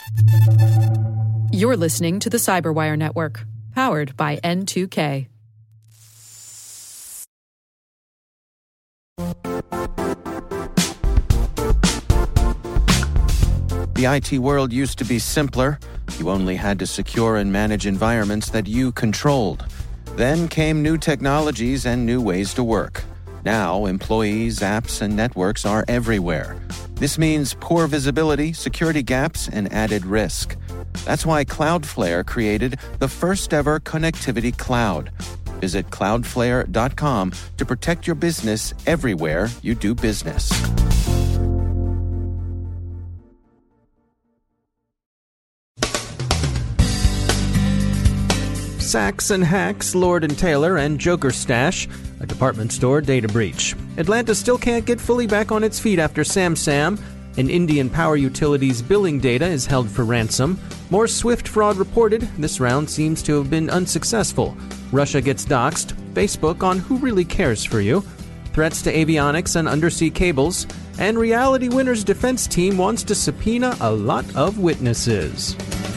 You're listening to the Cyberwire Network, powered by N2K. The IT world used to be simpler. You only had to secure and manage environments that you controlled. Then came new technologies and new ways to work. Now, employees, apps, and networks are everywhere. This means poor visibility, security gaps, and added risk. That's why Cloudflare created the first-ever connectivity cloud. Visit cloudflare.com to protect your business everywhere you do business. Saks and Hacks, Lord & Taylor, and Joker Stash, a department store data breach. Atlanta still can't get fully back on its feet after SamSam. And Indian Power Utilities billing data is held for ransom. More SWIFT fraud reported. This round seems to have been unsuccessful. Russia gets doxxed. Facebook on who really cares for you. Threats to avionics and undersea cables. And Reality Winner's defense team wants to subpoena a lot of witnesses.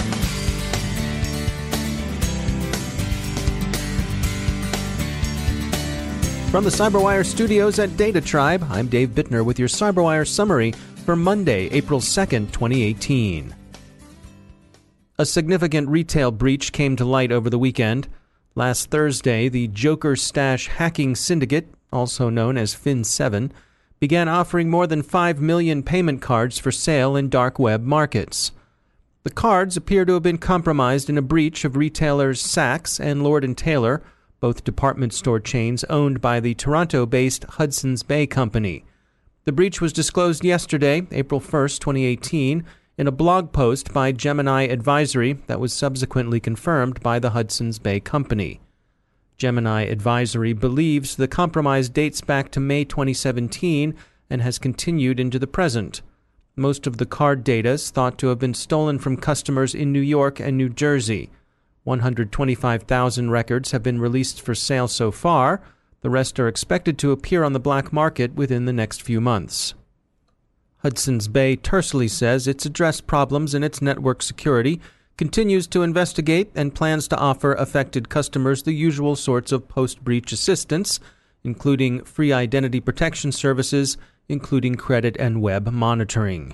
From the Cyberwire studios at Data Tribe, I'm Dave Bittner with your Cyberwire summary for Monday, April 2nd, 2018. A significant retail breach came to light over the weekend. Last Thursday, the Joker Stash hacking syndicate, also known as Fin7, began offering more than 5 million payment cards for sale in dark web markets. The cards appear to have been compromised in a breach of retailers Saks and Lord & Taylor, both department store chains owned by the Toronto-based Hudson's Bay Company. The breach was disclosed yesterday, April 1st, 2018, in a blog post by Gemini Advisory that was subsequently confirmed by the Hudson's Bay Company. Gemini Advisory believes the compromise dates back to May 2017 and has continued into the present. Most of the card data is thought to have been stolen from customers in New York and New Jersey. 125,000 records have been released for sale so far. The rest are expected to appear on the black market within the next few months. Hudson's Bay tersely says it's addressed problems in its network security, continues to investigate, and plans to offer affected customers the usual sorts of post-breach assistance, including free identity protection services, including credit and web monitoring.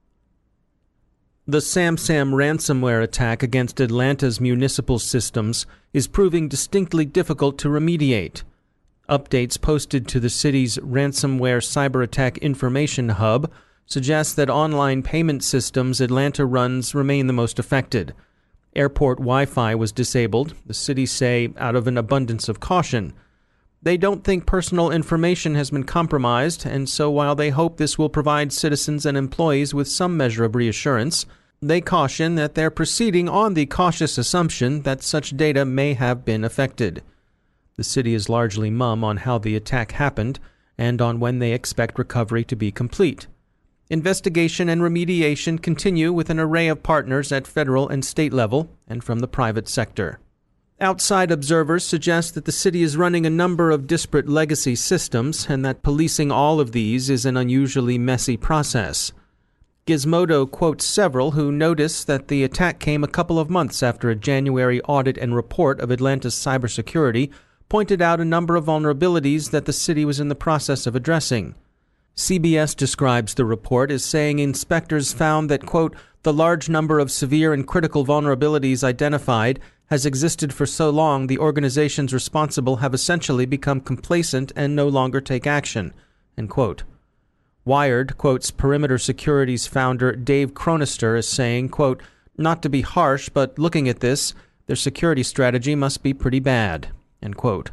The SamSam ransomware attack against Atlanta's municipal systems is proving distinctly difficult to remediate. Updates posted to the city's ransomware cyber attack information hub suggest that online payment systems Atlanta runs remain the most affected. Airport Wi-Fi was disabled, the city say, out of an abundance of caution. They don't think personal information has been compromised, and so while they hope this will provide citizens and employees with some measure of reassurance, they caution that they're proceeding on the cautious assumption that such data may have been affected. The city is largely mum on how the attack happened and on when they expect recovery to be complete. Investigation and remediation continue with an array of partners at federal and state level and from the private sector. Outside observers suggest that the city is running a number of disparate legacy systems and that policing all of these is an unusually messy process. Gizmodo quotes several who notice that the attack came a couple of months after a January audit and report of Atlanta's cybersecurity pointed out a number of vulnerabilities that the city was in the process of addressing. CBS describes the report as saying inspectors found that, quote, the large number of severe and critical vulnerabilities identified has existed for so long the organizations responsible have essentially become complacent and no longer take action, end quote. Wired quotes Perimeter Security's founder Dave Chronister as saying, quote, not to be harsh, but looking at this, their security strategy must be pretty bad, end quote.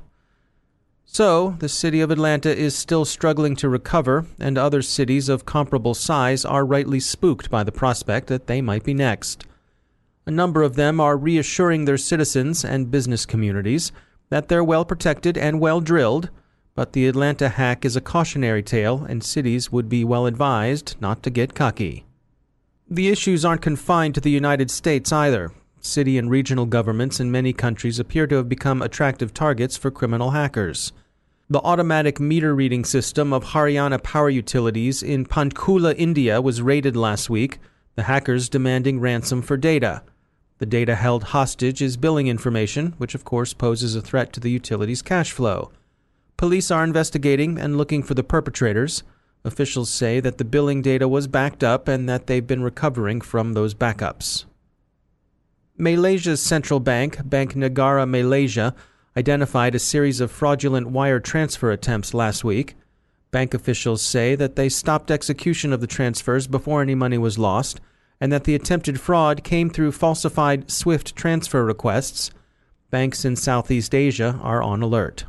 So, the city of Atlanta is still struggling to recover, and other cities of comparable size are rightly spooked by the prospect that they might be next. A number of them are reassuring their citizens and business communities that they're well protected and well drilled, but the Atlanta hack is a cautionary tale, and cities would be well advised not to get cocky. The issues aren't confined to the United States either. City and regional governments in many countries appear to have become attractive targets for criminal hackers. The automatic meter reading system of Haryana Power Utilities in Panchkula, India was raided last week. the hackers demanding ransom for data. The data held hostage is billing information, which of course poses a threat to the utility's cash flow. Police are investigating and looking for the perpetrators. Officials say that the billing data was backed up and that they've been recovering from those backups. Malaysia's central bank, Bank Negara Malaysia, identified a series of fraudulent wire transfer attempts last week. Bank officials say that they stopped execution of the transfers before any money was lost, and that the attempted fraud came through falsified SWIFT transfer requests. Banks in Southeast Asia are on alert.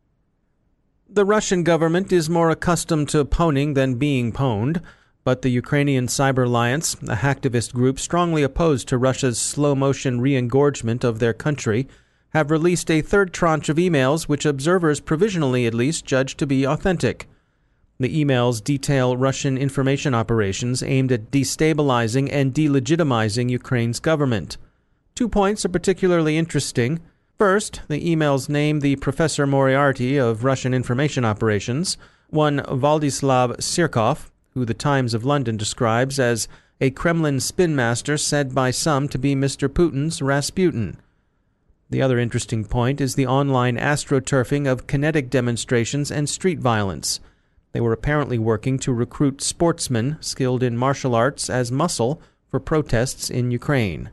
The Russian government is more accustomed to pwning than being pwned, but the Ukrainian Cyber Alliance, a hacktivist group strongly opposed to Russia's slow-motion re-engorgement of their country, have released a third tranche of emails which observers provisionally at least judge to be authentic. The emails detail Russian information operations aimed at destabilizing and delegitimizing Ukraine's government. 2 points are particularly interesting. First, the emails name the Professor Moriarty of Russian information operations, one Vladislav Sirkov, who the Times of London describes as a Kremlin spin master said by some to be Mr. Putin's Rasputin. The other interesting point is the online astroturfing of kinetic demonstrations and street violence. They were apparently working to recruit sportsmen skilled in martial arts as muscle for protests in Ukraine.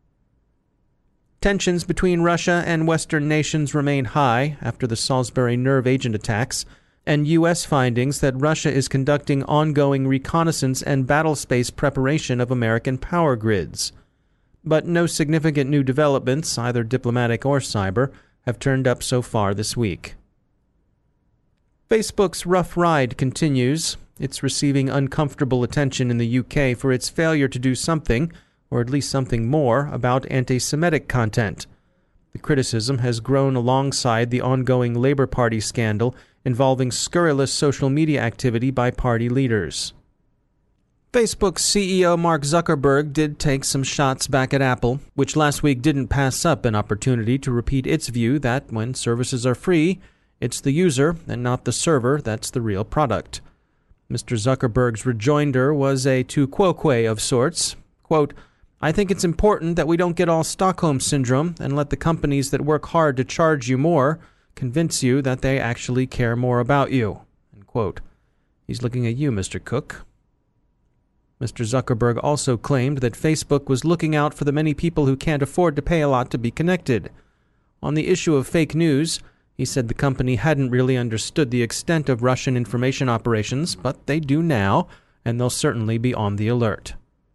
Tensions between Russia and Western nations remain high after the Salisbury nerve agent attacks and U.S. findings that Russia is conducting ongoing reconnaissance and battlespace preparation of American power grids. But no significant new developments, either diplomatic or cyber, have turned up so far this week. Facebook's rough ride continues. It's receiving uncomfortable attention in the UK for its failure to do something, or at least something more, about anti-Semitic content. The criticism has grown alongside the ongoing Labour Party scandal involving scurrilous social media activity by party leaders. Facebook's CEO Mark Zuckerberg did take some shots back at Apple, which last week didn't pass up an opportunity to repeat its view that when services are free, it's the user and not the server that's the real product. Mr. Zuckerberg's rejoinder was a tu quoque of sorts. Quote, "I think it's important that we don't get all Stockholm Syndrome and let the companies that work hard to charge you more convince you that they actually care more about you." End quote. He's looking at you, Mr. Cook. Mr. Zuckerberg also claimed that Facebook was looking out for the many people who can't afford to pay a lot to be connected. On the issue of fake news, he said the company hadn't really understood the extent of Russian information operations, but they do now, and they'll certainly be on the alert.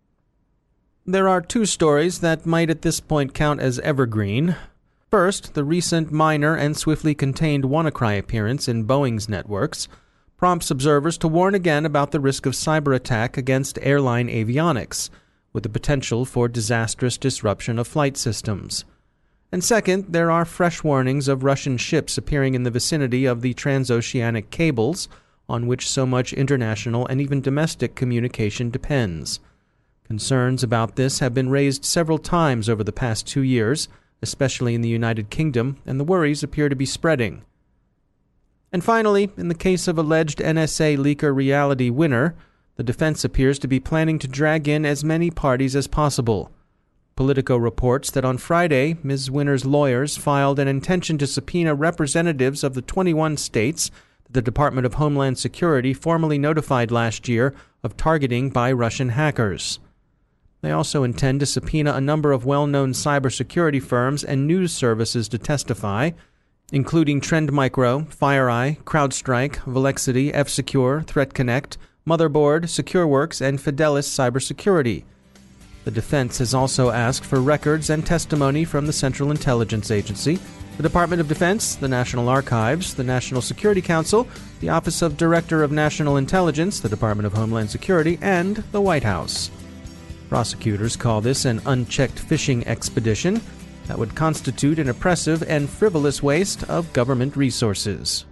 There are 2 stories that might at this point count as evergreen. First, the recent minor and swiftly contained WannaCry appearance in Boeing's networks prompts observers to warn again about the risk of cyber attack against airline avionics, with the potential for disastrous disruption of flight systems. And second, there are fresh warnings of Russian ships appearing in the vicinity of the transoceanic cables on which so much international and even domestic communication depends. Concerns about this have been raised several times over the past 2 years, especially in the United Kingdom, and the worries appear to be spreading. And finally, in the case of alleged NSA leaker Reality Winner, the defense appears to be planning to drag in as many parties as possible. Politico reports that on Friday, Ms. Winner's lawyers filed an intention to subpoena representatives of the 21 states that the Department of Homeland Security formally notified last year of targeting by Russian hackers. They also intend to subpoena a number of well-known cybersecurity firms and news services to testify, including Trend Micro, FireEye, CrowdStrike, Velexity, F-Secure, ThreatConnect, Motherboard, SecureWorks, and Fidelis Cybersecurity. The defense has also asked for records and testimony from the Central Intelligence Agency, the Department of Defense, the National Archives, the National Security Council, the Office of Director of National Intelligence, the Department of Homeland Security, and the White House. Prosecutors call this an unchecked fishing expedition that would constitute an oppressive and frivolous waste of government resources.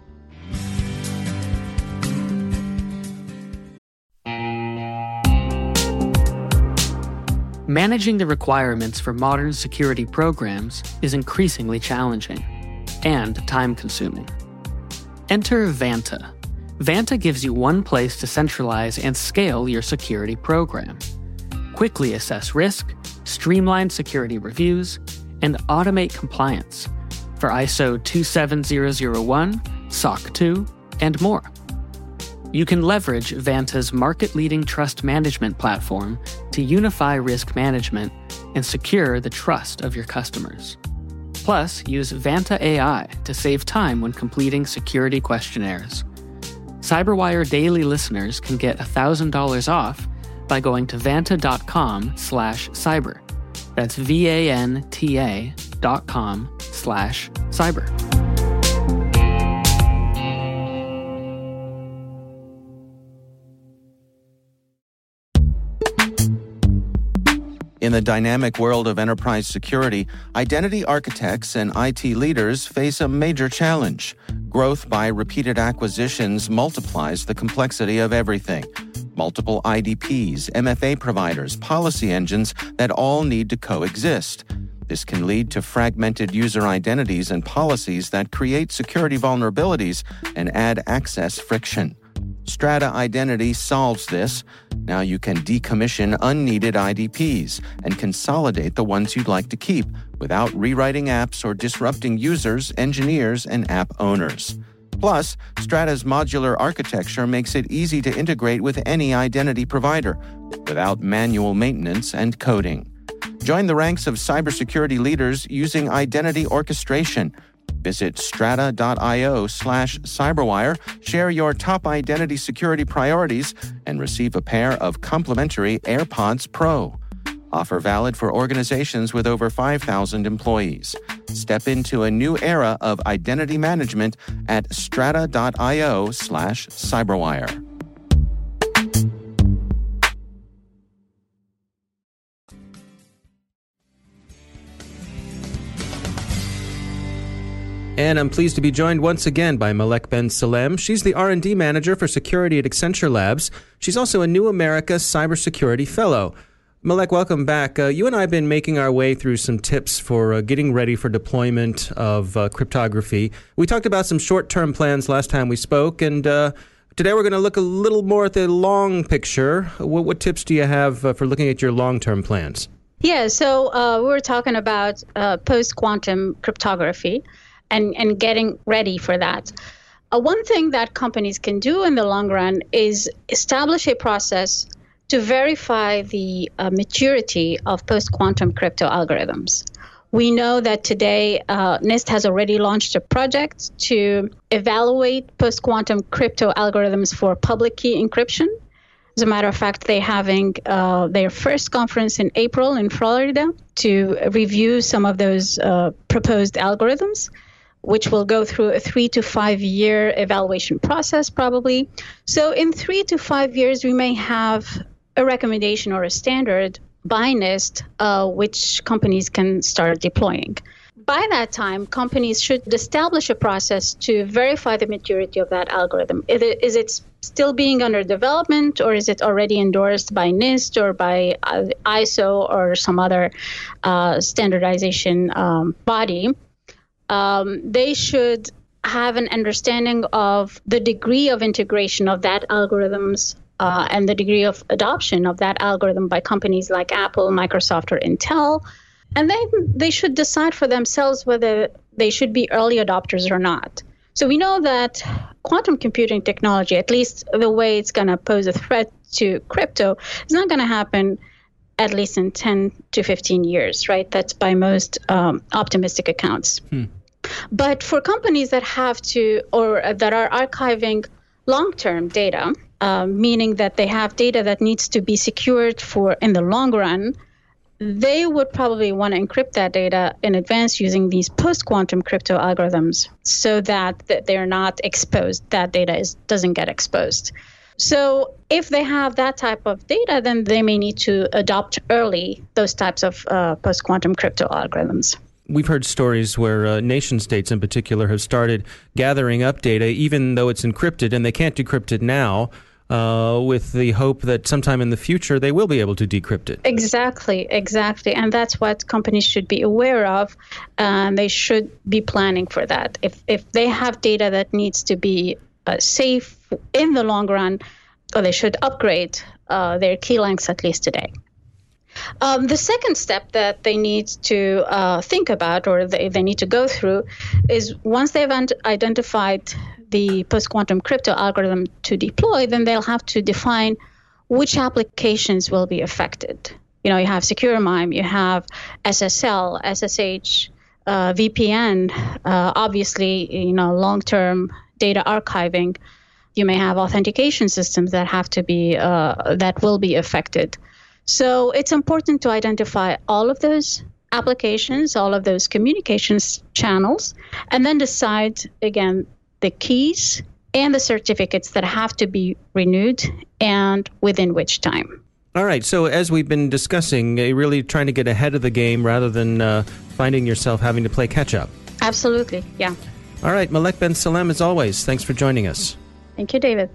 Managing the requirements for modern security programs is increasingly challenging and time-consuming. Enter Vanta. Vanta gives you one place to centralize and scale your security program. quickly assess risk, streamline security reviews, and automate compliance for ISO 27001, SOC 2, and more. You can leverage Vanta's market-leading trust management platform to unify risk management and secure the trust of your customers. Plus, use Vanta AI to save time when completing security questionnaires. CyberWire Daily listeners can get $1,000 off by going to vanta.com/cyber. That's VANTA.com/cyber. In the dynamic world of enterprise security, identity architects and IT leaders face a major challenge. Growth by repeated acquisitions multiplies the complexity of everything. Multiple IDPs, MFA providers, policy engines that all need to coexist. This can lead to fragmented user identities and policies that create security vulnerabilities and add access friction. Strata Identity solves this. Now you can decommission unneeded IDPs and consolidate the ones you'd like to keep without rewriting apps or disrupting users, engineers, and app owners. Plus, Strata's modular architecture makes it easy to integrate with any identity provider without manual maintenance and coding. Join the ranks of cybersecurity leaders using identity orchestration. Visit strata.io/cyberwire, share your top identity security priorities, and receive a pair of complimentary AirPods Pro. Offer valid for organizations with over 5,000 employees. Step into a new era of identity management at strata.io/cyberwire. And I'm pleased to be joined once again by Malek Ben Salem. She's the R&D manager for security at Accenture Labs. She's also a New America Cybersecurity Fellow. Malek, welcome back. You and I have been making our way through some tips for getting ready for deployment of cryptography. We talked about some short-term plans last time we spoke, and today we're going to look a little more at the long picture. What tips do you have for looking at your long-term plans? Yeah, so we were talking about post-quantum cryptography. And getting ready for that. One thing that companies can do in the long run is establish a process to verify the maturity of post-quantum crypto algorithms. We know that today NIST has already launched a project to evaluate post-quantum crypto algorithms for public key encryption. As a matter of fact, they're having their first conference in April in Florida to review some of those proposed algorithms, which will go through a 3 to 5 year evaluation process probably. So in 3 to 5 years, we may have a recommendation or a standard by NIST, which companies can start deploying. By that time, companies should establish a process to verify the maturity of that algorithm. Is it still being under development, or is it already endorsed by NIST or by ISO or some other standardization body? They should have an understanding of the degree of integration of that algorithms and the degree of adoption of that algorithm by companies like Apple, Microsoft, or Intel. And then they should decide for themselves whether they should be early adopters or not. So we know that quantum computing technology, at least the way it's going to pose a threat to crypto, is not going to happen at least in 10 to 15 years, right? That's by most optimistic accounts. But for companies that have to, or that are archiving long-term data, meaning that they have data that needs to be secured for in the long run, they would probably want to encrypt that data in advance using these post-quantum crypto algorithms so that they're not exposed, that data doesn't get exposed. So if they have that type of data, then they may need to adopt early those types of post-quantum crypto algorithms. We've heard stories where nation states in particular have started gathering up data, even though it's encrypted, and they can't decrypt it now, with the hope that sometime in the future they will be able to decrypt it. Exactly. And that's what companies should be aware of, and they should be planning for that. If they have data that needs to be safe in the long run, or they should upgrade their key lengths at least today. The second step that they need to think about, or they need to go through, is once they've identified the post-quantum crypto algorithm to deploy, then they'll have to define which applications will be affected. You have Secure MIME, you have SSL, SSH, VPN, obviously, long-term data archiving. You may have authentication systems that have to be that will be affected. So it's important to identify all of those applications, all of those communications channels, and then decide, again, the keys and the certificates that have to be renewed and within which time. All right. So as we've been discussing, really trying to get ahead of the game rather than finding yourself having to play catch-up. Absolutely. Yeah. All right. Malek Ben-Salem, as always, thanks for joining us. Thank you, David.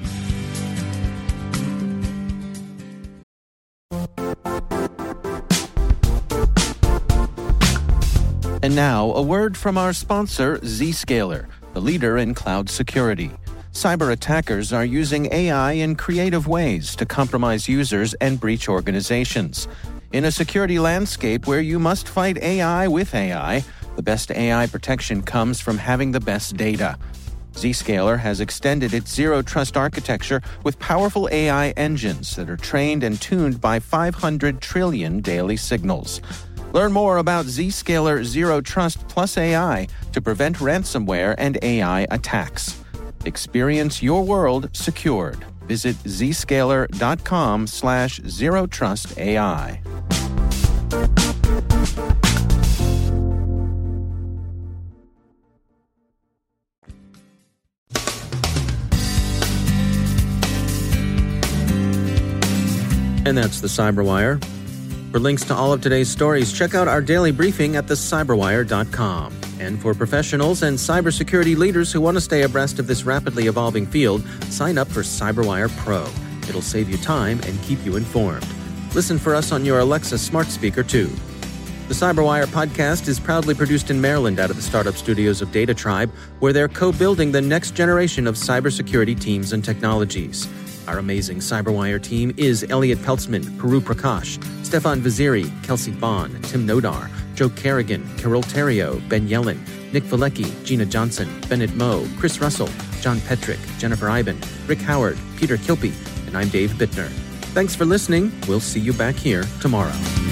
And now, a word from our sponsor, Zscaler, the leader in cloud security. Cyber attackers are using AI in creative ways to compromise users and breach organizations. In a security landscape where you must fight AI with AI, the best AI protection comes from having the best data. Zscaler has extended its zero-trust architecture with powerful AI engines that are trained and tuned by 500 trillion daily signals. Learn more about Zscaler Zero Trust Plus AI to prevent ransomware and AI attacks. Experience your world secured. Visit zscaler.com/zerotrustai. And that's the Cyberwire. For links to all of today's stories, check out our daily briefing at thecyberwire.com. And for professionals and cybersecurity leaders who want to stay abreast of this rapidly evolving field, sign up for CyberWire Pro. It'll save you time and keep you informed. Listen for us on your Alexa smart speaker, too. The Cyberwire podcast is proudly produced in Maryland out of the startup studios of Data Tribe, where they're co-building the next generation of cybersecurity teams and technologies. Our amazing Cyberwire team is Elliot Peltzman, Puru Prakash, Stefan Vaziri, Kelsey Bond, Tim Nodar, Joe Kerrigan, Carol Terrio, Ben Yellen, Nick Valecki, Gina Johnson, Bennett Moe, Chris Russell, John Petrick, Jennifer Iben, Rick Howard, Peter Kilpie, and I'm Dave Bittner. Thanks for listening. We'll see you back here tomorrow.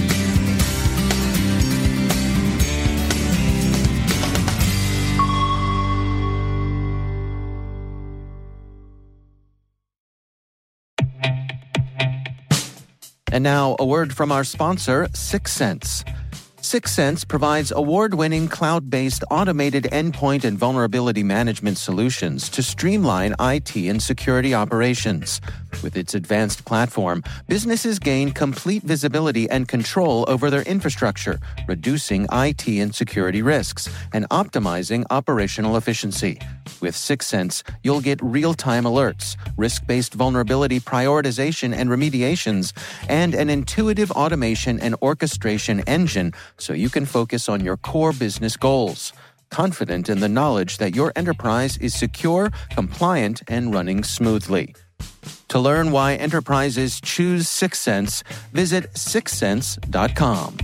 And now, a word from our sponsor, Syxsense. Syxsense provides award-winning cloud-based automated endpoint and vulnerability management solutions to streamline IT and security operations. With its advanced platform, businesses gain complete visibility and control over their infrastructure, reducing IT and security risks and optimizing operational efficiency. With Syxsense, you'll get real-time alerts, risk-based vulnerability prioritization and remediations, and an intuitive automation and orchestration engine so you can focus on your core business goals, confident in the knowledge that your enterprise is secure, compliant, and running smoothly. To learn why enterprises choose Syxsense, visit syxsense.com.